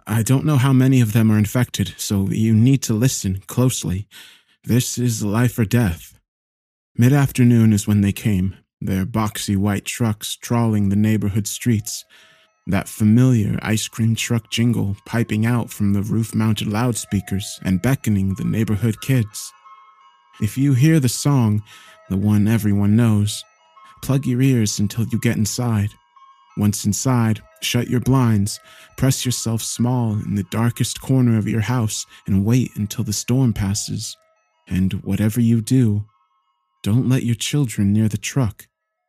I don't know how many of them are infected, so you need to listen closely. This is life or death." Mid-afternoon is when they came, their boxy white trucks trawling the neighborhood streets, that familiar ice cream truck jingle piping out from the roof-mounted loudspeakers and beckoning the neighborhood kids. If you hear the song, the one everyone knows, plug your ears until you get inside. Once inside, shut your blinds, press yourself small in the darkest corner of your house, and wait until the storm passes. And whatever you do, don't let your children near the truck.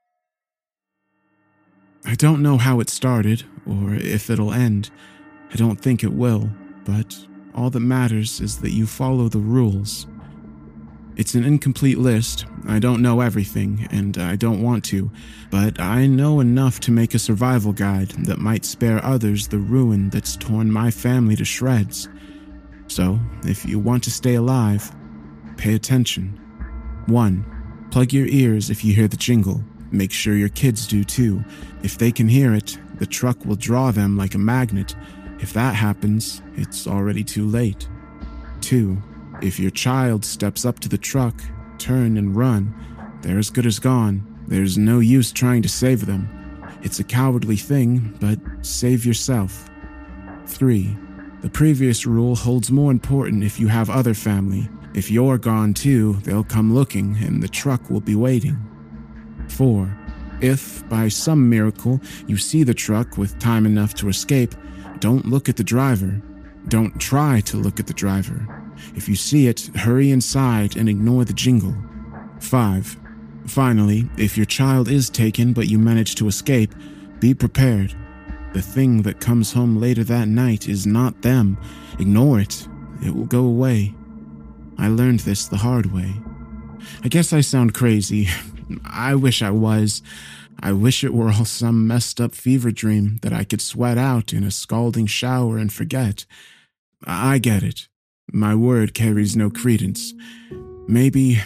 I don't know how it started, or if it'll end. I don't think it will, but all that matters is that you follow the rules. It's an incomplete list. I don't know everything, and I don't want to, but I know enough to make a survival guide that might spare others the ruin that's torn my family to shreds. So, if you want to stay alive, pay attention. 1. Plug your ears if you hear the jingle. Make sure your kids do too. If they can hear it, the truck will draw them like a magnet. If that happens, it's already too late. 2. If your child steps up to the truck, turn and run. They're as good as gone. There's no use trying to save them. It's a cowardly thing, but save yourself. 3. The previous rule holds more important if you have other family. If you're gone too, they'll come looking and the truck will be waiting. 4. If, by some miracle, you see the truck with time enough to escape, don't look at the driver. Don't try to look at the driver. If you see it, hurry inside and ignore the jingle. 5. Finally, if your child is taken but you manage to escape, be prepared. The thing that comes home later that night is not them. Ignore it. It will go away. I learned this the hard way. I guess I sound crazy. I wish I was. I wish it were all some messed up fever dream that I could sweat out in a scalding shower and forget. I get it. My word carries no credence. Maybe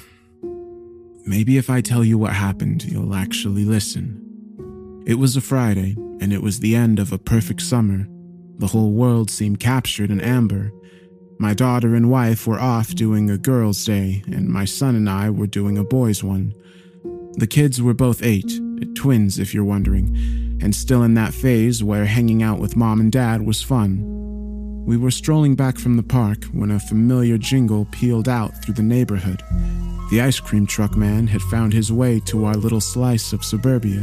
if I tell you what happened, you'll actually listen. It was a Friday, and it was the end of a perfect summer. The whole world seemed captured in amber. My daughter and wife were off doing a girls' day, and my son and I were doing a boys' one. The kids were both 8, twins if you're wondering, and still in that phase where hanging out with mom and dad was fun. We were strolling back from the park when a familiar jingle pealed out through the neighborhood. The ice cream truck man had found his way to our little slice of suburbia.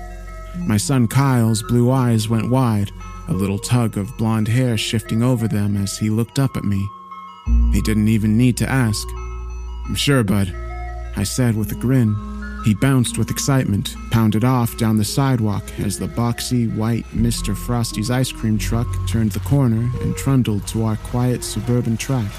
My son Kyle's blue eyes went wide, a little tug of blonde hair shifting over them as he looked up at me. He didn't even need to ask. "Sure, bud," I said with a grin. He bounced with excitement, pounded off down the sidewalk as the boxy, white Mr. Frosty's ice cream truck turned the corner and trundled to our quiet suburban tract.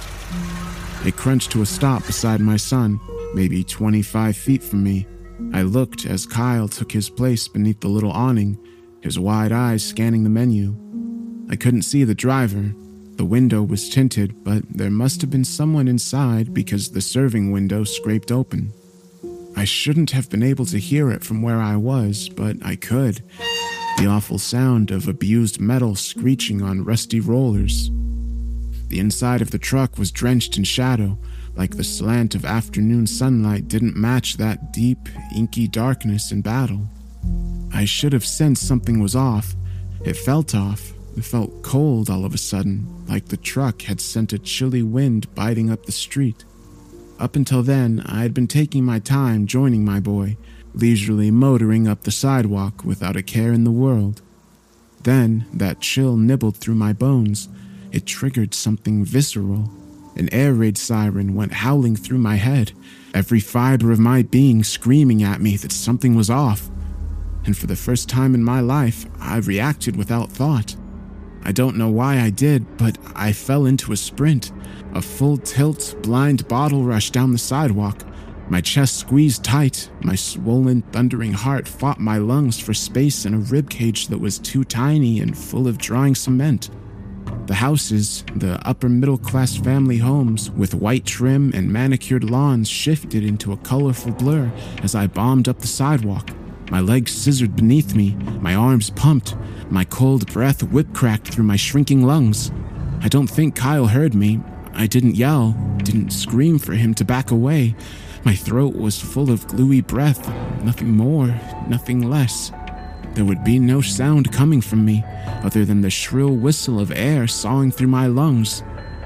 It crunched to a stop beside my son, maybe 25 feet from me. I looked as Kyle took his place beneath the little awning, his wide eyes scanning the menu. I couldn't see the driver. The window was tinted, but there must have been someone inside because the serving window scraped open. I shouldn't have been able to hear it from where I was, but I could. The awful sound of abused metal screeching on rusty rollers. The inside of the truck was drenched in shadow, like the slant of afternoon sunlight didn't match that deep, inky darkness in battle. I should have sensed something was off. It felt off. It felt cold all of a sudden, like the truck had sent a chilly wind biting up the street. Up until then, I had been taking my time joining my boy, leisurely motoring up the sidewalk without a care in the world. Then, that chill nibbled through my bones. It triggered something visceral. An air raid siren went howling through my head, every fiber of my being screaming at me that something was off. And for the first time in my life, I reacted without thought. I don't know why I did, but I fell into a sprint. A full tilt, blind bottle rush down the sidewalk. My chest squeezed tight. My swollen, thundering heart fought my lungs for space in a ribcage that was too tiny and full of drying cement. The houses, the upper-middle-class family homes with white trim and manicured lawns shifted into a colorful blur as I bombed up the sidewalk. My legs scissored beneath me, my arms pumped, my cold breath whip-cracked through my shrinking lungs. I don't think Kyle heard me. I didn't yell, didn't scream for him to back away. My throat was full of gluey breath, nothing more, nothing less. There would be no sound coming from me, other than the shrill whistle of air sawing through my lungs.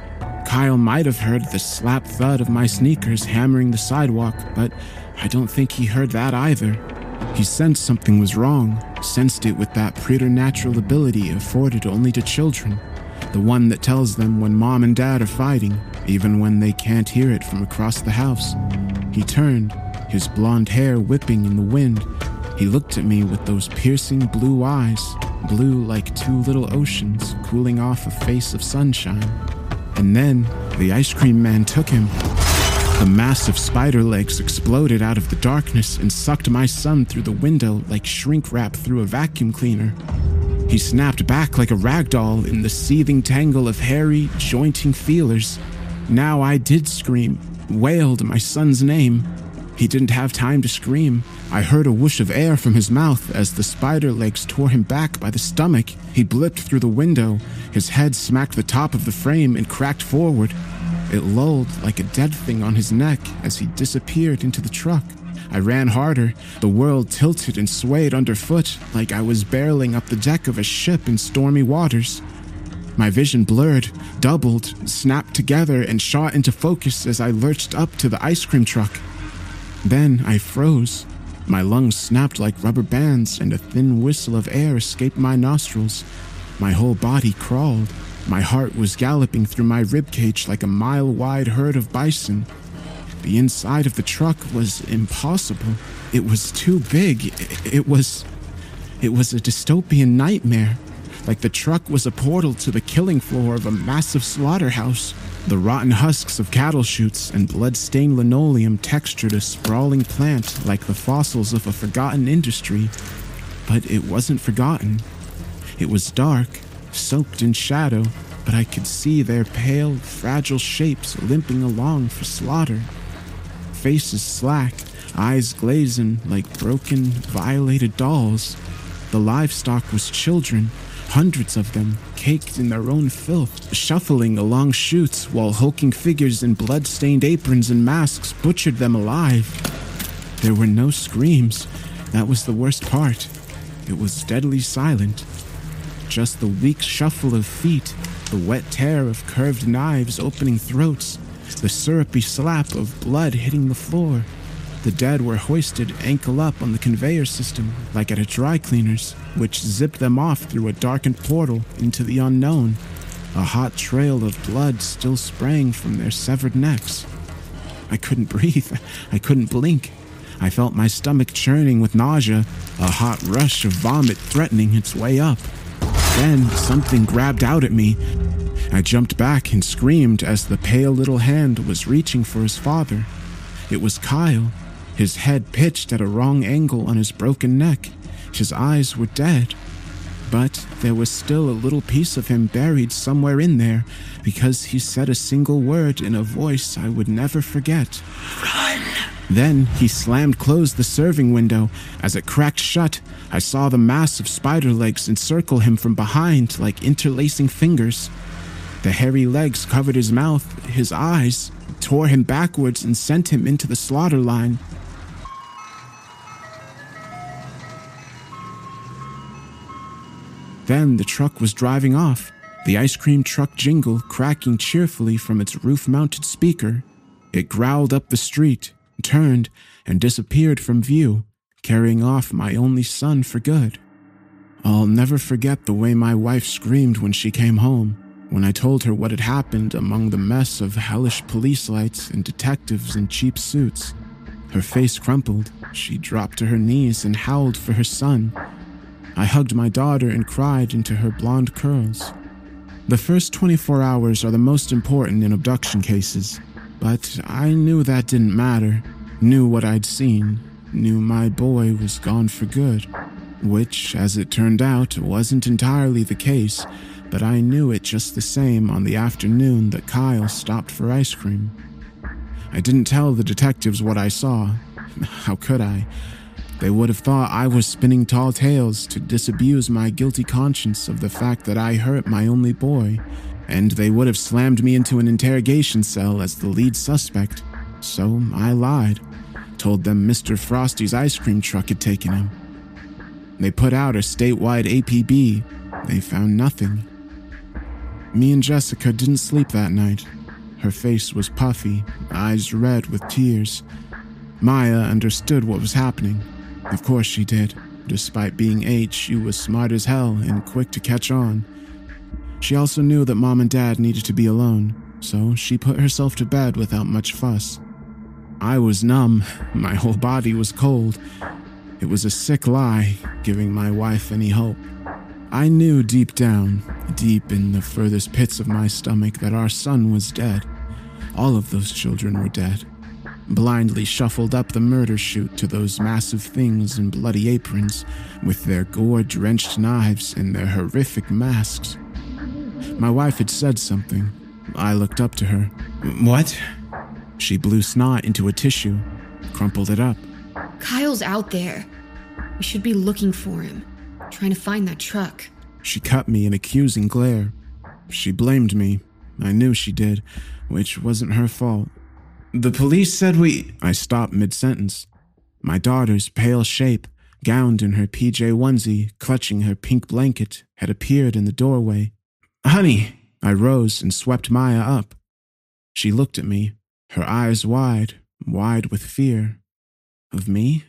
Kyle might have heard the slap thud of my sneakers hammering the sidewalk, but I don't think he heard that either. He sensed something was wrong, sensed it with that preternatural ability afforded only to children, the one that tells them when mom and dad are fighting, even when they can't hear it from across the house. He turned, his blonde hair whipping in the wind. He looked at me with those piercing blue eyes, blue like two little oceans cooling off a face of sunshine. And then the ice cream man took him. The massive spider legs exploded out of the darkness and sucked my son through the window like shrink wrap through a vacuum cleaner. He snapped back like a rag doll in the seething tangle of hairy, jointing feelers. Now I did scream, wailed my son's name. He didn't have time to scream. I heard a whoosh of air from his mouth as the spider legs tore him back by the stomach. He blipped through the window. His head smacked the top of the frame and cracked forward. It lulled like a dead thing on his neck as he disappeared into the truck. I ran harder. The world tilted and swayed underfoot like I was barreling up the deck of a ship in stormy waters. My vision blurred, doubled, snapped together, and shot into focus as I lurched up to the ice cream truck. Then I froze. My lungs snapped like rubber bands, and a thin whistle of air escaped my nostrils. My whole body crawled. My heart was galloping through my ribcage like a mile-wide herd of bison. The inside of the truck was impossible. It was too big. It was a dystopian nightmare. Like the truck was a portal to the killing floor of a massive slaughterhouse. The rotten husks of cattle chutes and blood-stained linoleum textured a sprawling plant like the fossils of a forgotten industry. But it wasn't forgotten. It was dark, soaked in shadow, but I could see their pale, fragile shapes limping along for slaughter. Faces slack, eyes glazing like broken, violated dolls. The livestock was children, hundreds of them, caked in their own filth, shuffling along chutes while hulking figures in blood-stained aprons and masks butchered them alive. There were no screams. That was the worst part. It was deadly silent. Just the weak shuffle of feet, the wet tear of curved knives opening throats, the syrupy slap of blood hitting the floor. The dead were hoisted ankle up on the conveyor system, like at a dry cleaner's, which zipped them off through a darkened portal into the unknown. A hot trail of blood still sprang from their severed necks. I couldn't breathe. I couldn't blink. I felt my stomach churning with nausea, a hot rush of vomit threatening its way up. Then something grabbed out at me. I jumped back and screamed as the pale little hand was reaching for his father. It was Kyle, his head pitched at a wrong angle on his broken neck. His eyes were dead. But there was still a little piece of him buried somewhere in there, because he said a single word in a voice I would never forget. Run! Then he slammed closed the serving window. As it cracked shut, I saw the massive spider legs encircle him from behind like interlacing fingers. The hairy legs covered his mouth, his eyes, tore him backwards and sent him into the slaughter line. Then the truck was driving off, the ice cream truck jingle cracking cheerfully from its roof-mounted speaker. It growled up the street, turned, and disappeared from view, carrying off my only son for good. I'll never forget the way my wife screamed when she came home, when I told her what had happened among the mess of hellish police lights and detectives in cheap suits. Her face crumpled, she dropped to her knees and howled for her son. I hugged my daughter and cried into her blonde curls. The first 24 hours are the most important in abduction cases, but I knew that didn't matter, knew what I'd seen, knew my boy was gone for good, which, as it turned out, wasn't entirely the case, but I knew it just the same on the afternoon that Kyle stopped for ice cream. I didn't tell the detectives what I saw. How could I? They would have thought I was spinning tall tales to disabuse my guilty conscience of the fact that I hurt my only boy, and they would have slammed me into an interrogation cell as the lead suspect. So I lied, told them Mr. Frosty's ice cream truck had taken him. They put out a statewide APB. They found nothing. Me and Jessica didn't sleep that night. Her face was puffy, eyes red with tears. Maya understood what was happening. Of course she did. Despite being 8, she was smart as hell and quick to catch on. She also knew that Mom and Dad needed to be alone, so she put herself to bed without much fuss. I was numb. My whole body was cold. It was a sick lie, giving my wife any hope. I knew deep down, deep in the furthest pits of my stomach, that our son was dead. All of those children were dead. Blindly shuffled up the murder chute to those massive things in bloody aprons, with their gore-drenched knives and their horrific masks. My wife had said something. I looked up to her. "What?" She blew snot into a tissue, crumpled it up. "Kyle's out there. We should be looking for him, trying to find that truck." She cut me an accusing glare. She blamed me. I knew she did, which wasn't her fault. "The police said we—" I stopped mid-sentence. My daughter's pale shape, gowned in her PJ onesie, clutching her pink blanket, had appeared in the doorway. "Honey!" I rose and swept Maya up. She looked at me, her eyes wide with fear. Of me?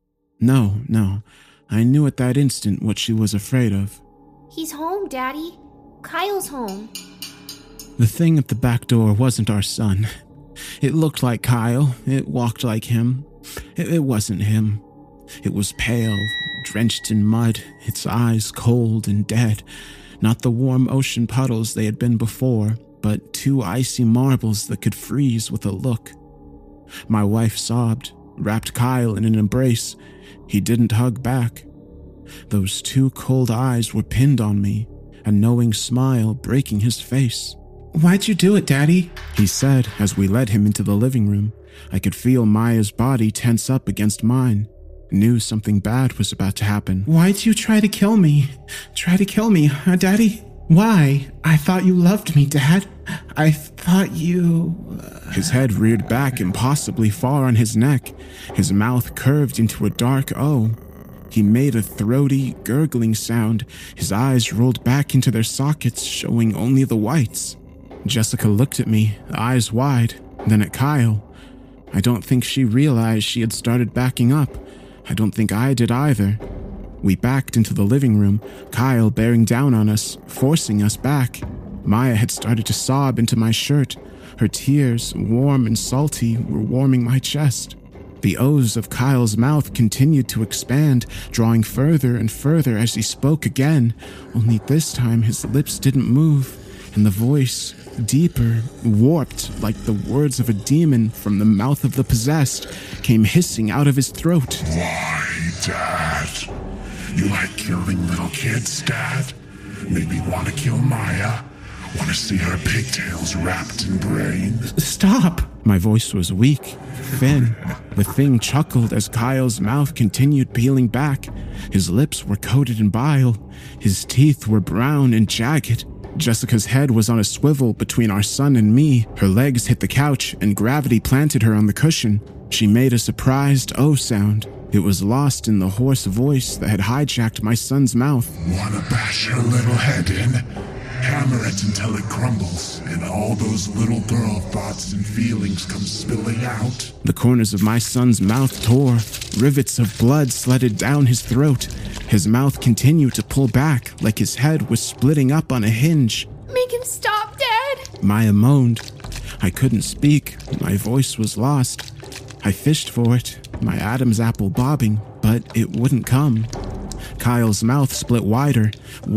No. I knew at that instant what she was afraid of. "He's home, Daddy. Kyle's home." The thing at the back door wasn't our son. It looked like Kyle. It walked like him. It wasn't him. It was pale, drenched in mud, its eyes cold and dead. Not the warm ocean puddles they had been before, but 2 icy marbles that could freeze with a look. My wife sobbed, wrapped Kyle in an embrace. He didn't hug back. Those 2 cold eyes were pinned on me, a knowing smile breaking his face. "Why'd you do it, Daddy?" he said as we led him into the living room. I could feel Maya's body tense up against mine. Knew something bad was about to happen. "Why'd you try to kill me? Huh, Daddy? Why? I thought you loved me, Dad. I thought you..." His head reared back impossibly far on his neck. His mouth curved into a dark O. He made a throaty, gurgling sound. His eyes rolled back into their sockets, showing only the whites. Jessica looked at me, eyes wide, then at Kyle. I don't think she realized she had started backing up. I don't think I did either. We backed into the living room, Kyle bearing down on us, forcing us back. Maya had started to sob into my shirt. Her tears, warm and salty, were warming my chest. The O's of Kyle's mouth continued to expand, drawing further and further as he spoke again, only this time his lips didn't move, and the voice, deeper, warped like the words of a demon from the mouth of the possessed, came hissing out of his throat. "Why, Dad? You like killing little kids, Dad? Maybe want to kill Maya? Want to see her pigtails wrapped in brains?" "Stop!" My voice was weak, thin. The thing chuckled as Kyle's mouth continued peeling back. His lips were coated in bile. His teeth were brown and jagged. Jessica's head was on a swivel between our son and me. Her legs hit the couch, and gravity planted her on the cushion. She made a surprised "oh" sound. It was lost in the hoarse voice that had hijacked my son's mouth. "Wanna bash her little head in? Hammer it until it crumbles, and all those little girl thoughts and feelings come spilling out." The corners of my son's mouth tore. Rivets of blood sledded down his throat. His mouth continued to pull back, like his head was splitting up on a hinge. "Make him stop, Dad!" Maya moaned. I couldn't speak. My voice was lost. I fished for it, my Adam's apple bobbing, but it wouldn't come. Kyle's mouth split wider,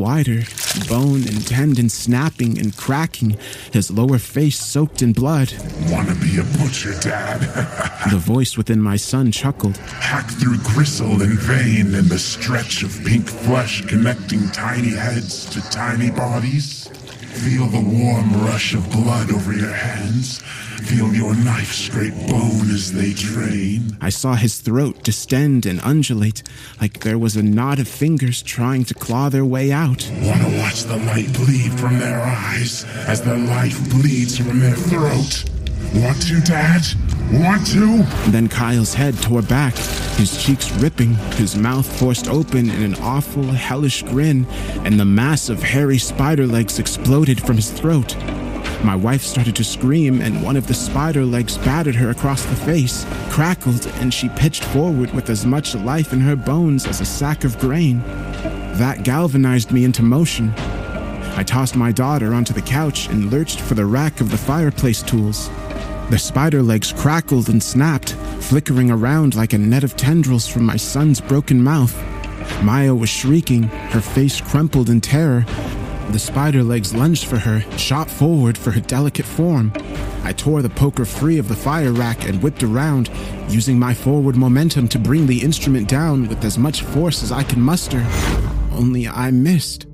bone and tendon snapping and cracking, his lower face soaked in blood. "Wanna be a butcher, Dad?" The voice within my son chuckled. "Hack through gristle and vein and the stretch of pink flesh connecting tiny heads to tiny bodies? Feel the warm rush of blood over your hands. Feel your knife scrape bone as they drain. I saw his throat distend and undulate, like there was a knot of fingers trying to claw their way out. Wanna watch the light bleed from their eyes as their life bleeds from their throat? Want to, Dad? Want to? Then Kyle's head tore back, his cheeks ripping, his mouth forced open in an awful, hellish grin, and the mass of hairy spider legs exploded from his throat. My wife started to scream, and one of the spider legs battered her across the face, crackled, and she pitched forward with as much life in her bones as a sack of grain. That galvanized me into motion. I tossed my daughter onto the couch and lurched for the rack of the fireplace tools. The spider legs crackled and snapped, flickering around like a net of tendrils from my son's broken mouth. Maya was shrieking, her face crumpled in terror. The spider legs lunged for her, shot forward for her delicate form. I tore the poker free of the fire rack and whipped around, using my forward momentum to bring the instrument down with as much force as I could muster. Only I missed.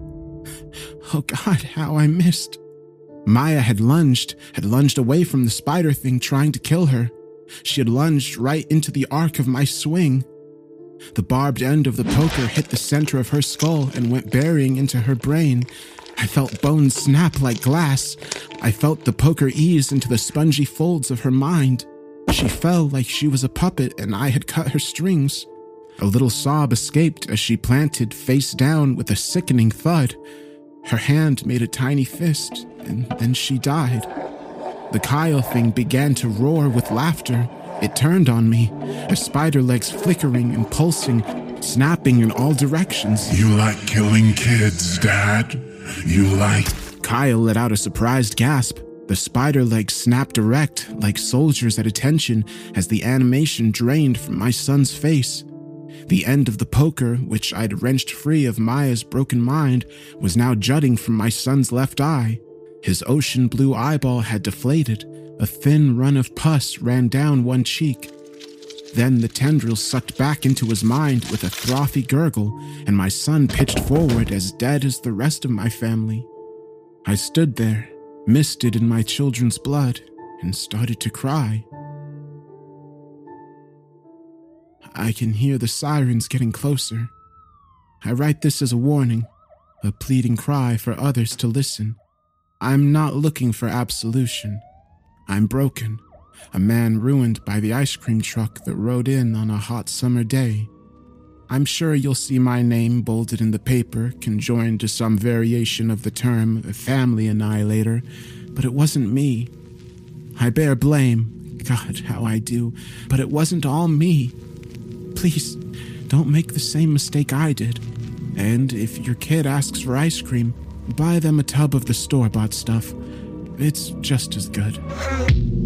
Oh God, how I missed. Maya had lunged away from the spider thing trying to kill her. She had lunged right into the arc of my swing. The barbed end of the poker hit the center of her skull and went burying into her brain. I felt bones snap like glass. I felt the poker ease into the spongy folds of her mind. She fell like she was a puppet and I had cut her strings. A little sob escaped as she planted face down with a sickening thud. Her hand made a tiny fist, and then she died. The Kyle thing began to roar with laughter. It turned on me, her spider legs flickering and pulsing, snapping in all directions. You like killing kids, Dad? You like... Kyle let out a surprised gasp. The spider legs snapped erect, like soldiers at attention, as the animation drained from my son's face. The end of the poker, which I'd wrenched free of Maya's broken mind, was now jutting from my son's left eye. His ocean blue eyeball had deflated. A thin run of pus ran down one cheek. Then the tendrils sucked back into his mind with a frothy gurgle, and my son pitched forward as dead as the rest of my family. I stood there, misted in my children's blood, and started to cry. I can hear the sirens getting closer. I write this as a warning, a pleading cry for others to listen. I'm not looking for absolution. I'm broken, a man ruined by the ice cream truck that rode in on a hot summer day. I'm sure you'll see my name bolded in the paper, conjoined to some variation of the term family annihilator, but it wasn't me. I bear blame, God, how I do, but it wasn't all me. Please, don't make the same mistake I did. And if your kid asks for ice cream, buy them a tub of the store-bought stuff. It's just as good.